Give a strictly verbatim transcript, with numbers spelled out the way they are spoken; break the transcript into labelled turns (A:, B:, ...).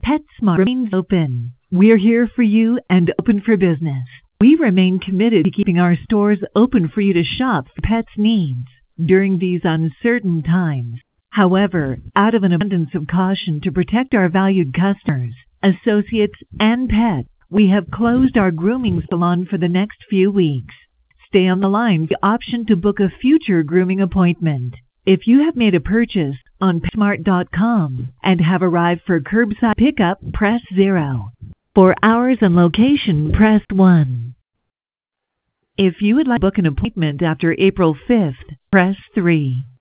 A: PetSmart remains open. We're here for you and open for business. We remain committed to keeping our stores open for you to shop for pets' needs during these uncertain times. However, out of an abundance of caution to protect our valued customers, associates, and pets, we have closed our grooming salon for the next few weeks. Stay on the line for the option to book a future grooming appointment. If you have made a purchase on pet smart dot com and have arrived for curbside pickup, press zero. For hours and location, press one. If you would like to book an appointment after April fifth, press three.